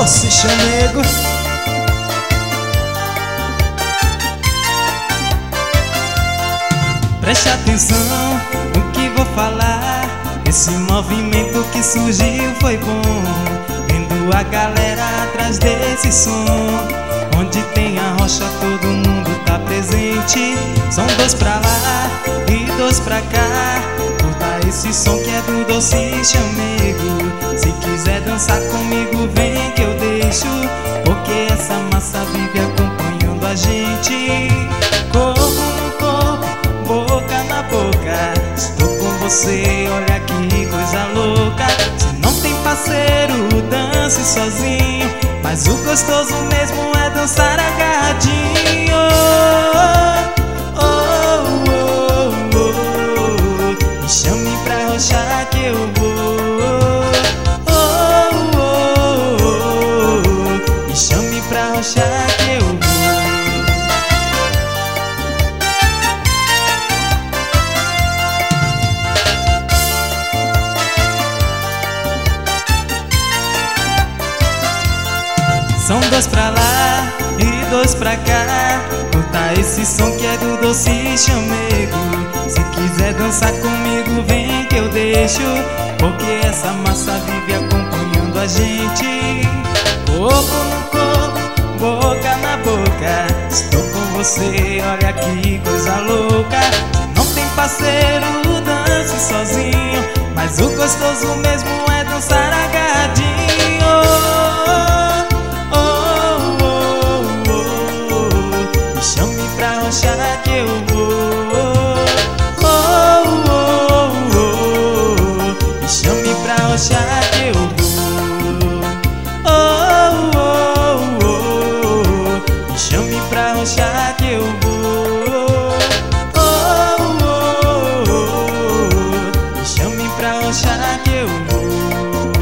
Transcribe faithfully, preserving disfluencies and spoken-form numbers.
Doce chamego. Preste atenção no que vou falar. Esse movimento que surgiu foi bom, vendo a galera atrás desse som. Onde tem a rocha todo mundo tá presente. São dois pra lá e dois pra cá. Curta esse som que é do Doce Chamego. Se quiser dançar comigo vem que eu deixo, porque essa massa vive acompanhando a gente. Corpo no corpo, boca na boca, estou com você, olha que coisa louca. Se não tem parceiro, dance sozinho, mas o gostoso mesmo é dançar agarradinho. Oh, oh, oh, oh. Me chame pra rochar que eu vou. Oh, oh, oh, oh. Me chame pra rochar que eu vou. São dois pra lá e dois pra cá. Curta esse som que é do Doce Chamego. Se quiser dançar comigo vem que eu deixo, porque essa massa vive acompanhando a gente. Corpo no corpo, boca na boca, estou com você, olha que coisa louca. Se não tem parceiro, dance sozinho, mas o gostoso mesmo é dançar agarradinho. Que eu vou. Oh, oh, oh. Me chame pra rochar que eu vou. Oh, oh, oh. Me chame pra rochar que eu vou. Oh, oh, oh. Me chame pra rochar que eu vou.